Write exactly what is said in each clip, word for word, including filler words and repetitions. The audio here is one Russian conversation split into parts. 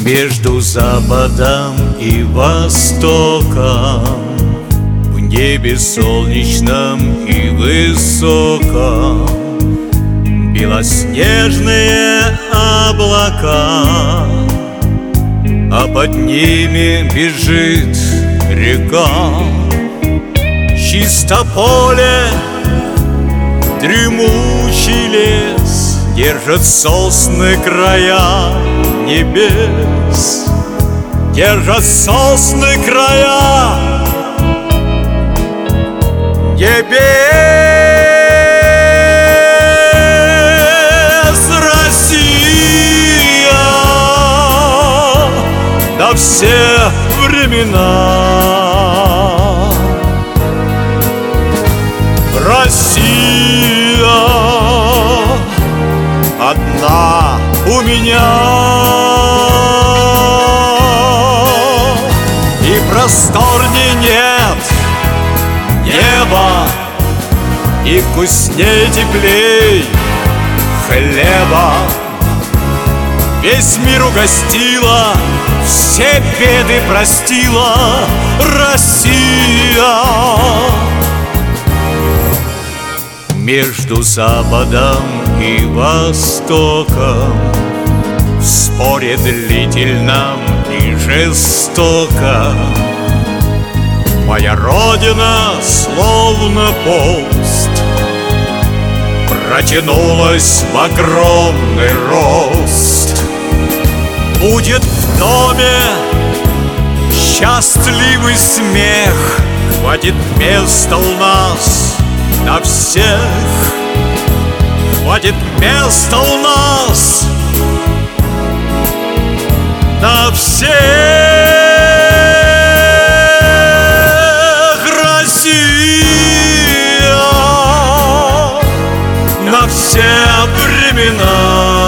Между западом и востоком, в небе солнечном и высоком, белоснежные облака, а под ними бежит река. Чисто поле, дремучий лес, держат сосны края небес. Держат сосны края небес. Россия на все времена. Россия одна у меня. И просторней нет неба, и вкусней, теплей хлеба. Весь мир угостила, все беды простила Россия. Между западом и востоком, в споре длительном и жестоком, моя родина, словно пост, протянулась в огромный рост. Будет в доме счастливый смех, хватит места у нас на всех. Хватит места у нас на всех. Россия на все времена.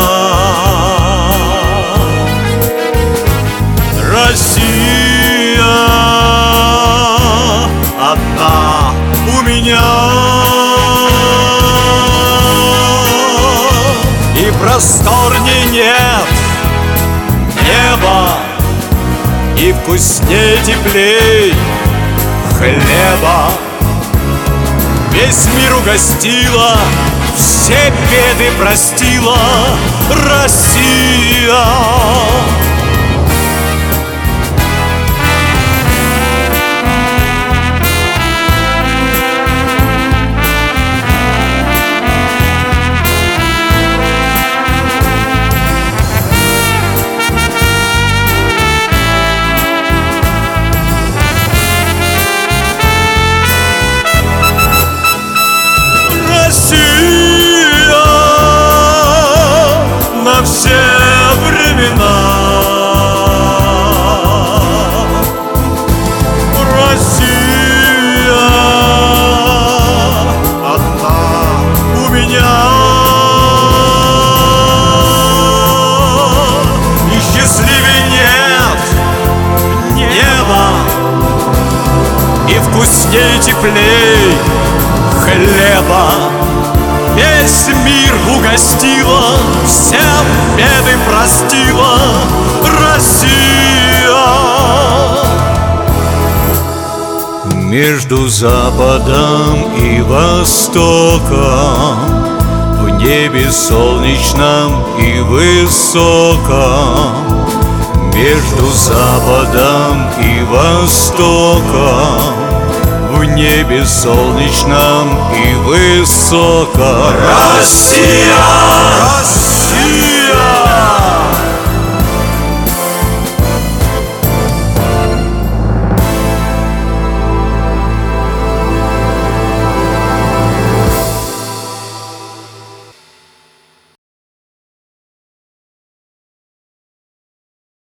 Россия одна у меня. И просторней нет неба, и вкусней, теплей хлеба. Весь мир угостила, все беды простила Россия. На все времена. Россия одна у меня. И счастливей нет неба, и вкусней, теплей хлеба. Весь мир угостила, все беды простила Россия. Между западом и востоком, в небе солнечном и высоком, между западом и востоком, в небе солнечном и высоком. Россия! Россия!